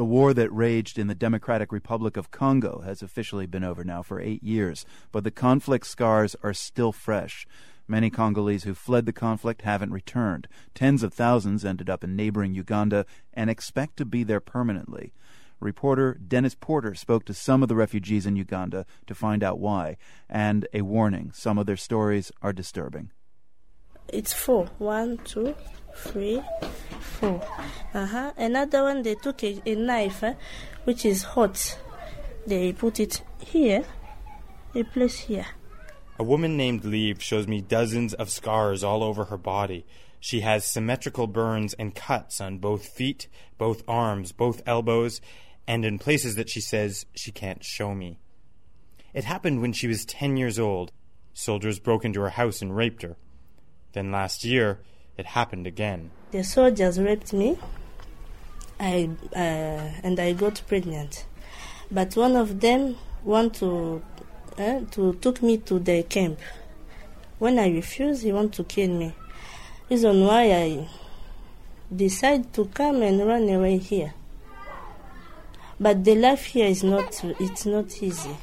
The war that raged in the Democratic Republic of Congo has officially been over now for 8 years, but the conflict scars are still fresh. Many Congolese who fled the conflict haven't returned. Tens of thousands ended up in neighboring Uganda and expect to be there permanently. Reporter Dennis Porter spoke to some of the refugees in Uganda to find out why, and a warning, some of their stories are disturbing. It's 4. 1, 2, 3, 4. Another one, they took a knife, which is hot. They put it here, a place here. A woman named Liv shows me dozens of scars all over her body. She has symmetrical burns and cuts on both feet, both arms, both elbows, and in places that she says she can't show me. It happened when she was 10 years old. Soldiers broke into her house and raped her. Then last year, it happened again. The soldiers raped me, and I got pregnant. But one of them took me to the camp. When I refused, he wanted to kill me. Reason why I decided to come and run away here. But the life here is not easy.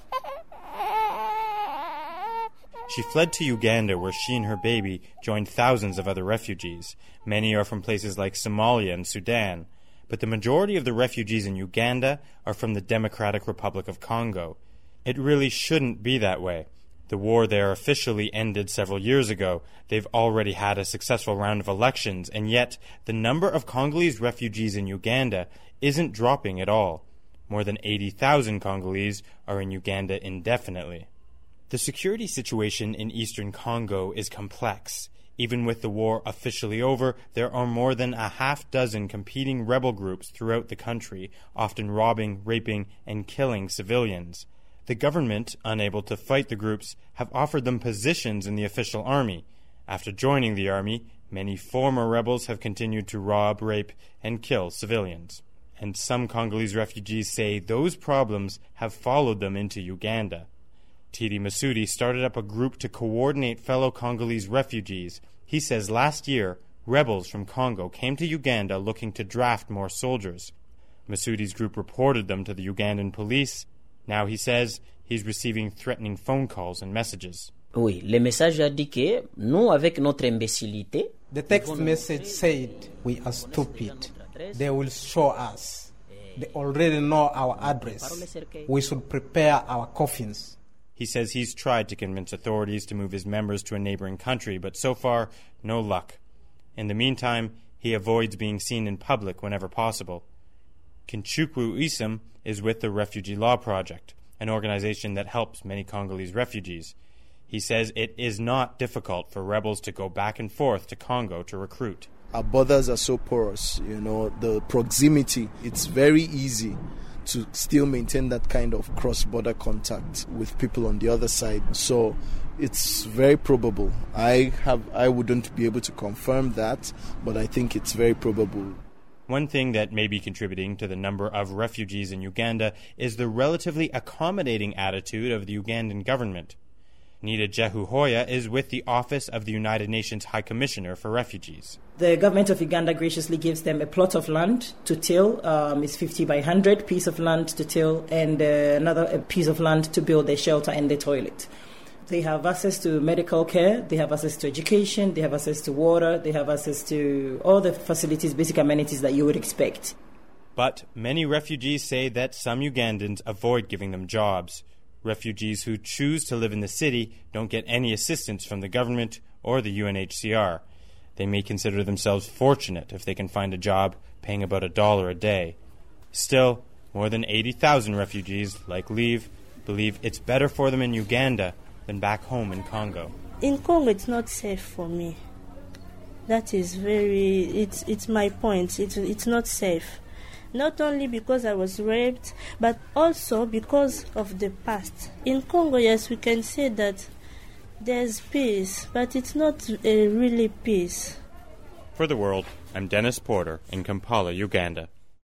She fled to Uganda, where she and her baby joined thousands of other refugees. Many are from places like Somalia and Sudan. But the majority of the refugees in Uganda are from the Democratic Republic of Congo. It really shouldn't be that way. The war there officially ended several years ago. They've already had a successful round of elections, and yet the number of Congolese refugees in Uganda isn't dropping at all. More than 80,000 Congolese are in Uganda indefinitely. The security situation in eastern Congo is complex. Even with the war officially over, there are more than a half dozen competing rebel groups throughout the country, often robbing, raping, and killing civilians. The government, unable to fight the groups, have offered them positions in the official army. After joining the army, many former rebels have continued to rob, rape, and kill civilians. And some Congolese refugees say those problems have followed them into Uganda. Tidi Masudi started up a group to coordinate fellow Congolese refugees. He says last year, rebels from Congo came to Uganda looking to draft more soldiers. Masudi's group reported them to the Ugandan police. Now he says he's receiving threatening phone calls and messages. Oui, le message a dit que nous, avec notre imbécilité... The text message said we are stupid. They will show us. They already know our address. We should prepare our coffins. He says he's tried to convince authorities to move his members to a neighboring country, but so far, no luck. In the meantime, he avoids being seen in public whenever possible. Kinchukwu Isam is with the Refugee Law Project, an organization that helps many Congolese refugees. He says it is not difficult for rebels to go back and forth to Congo to recruit. Our borders are so porous, the proximity, it's very easy to still maintain that kind of cross-border contact with people on the other side. So it's very probable. I wouldn't be able to confirm that, but I think it's very probable. One thing that may be contributing to the number of refugees in Uganda is the relatively accommodating attitude of the Ugandan government. Nita Jehuhoya is with the Office of the United Nations High Commissioner for Refugees. The government of Uganda graciously gives them a plot of land to till. It's 50 by 100 piece of land to till, and another piece of land to build a shelter and a toilet. They have access to medical care, they have access to education, they have access to water, they have access to all the facilities, basic amenities that you would expect. But many refugees say that some Ugandans avoid giving them jobs. Refugees who choose to live in the city don't get any assistance from the government or the UNHCR. They may consider themselves fortunate if they can find a job paying about $1 a day. Still, more than 80,000 refugees, like Liv, believe it's better for them in Uganda than back home in Congo. In Congo, it's not safe for me. That is it's my point. It's not safe. Not only because I was raped, but also because of the past. In Congo, yes, we can say that there's peace, but it's not really peace. For The World, I'm Dennis Porter in Kampala, Uganda.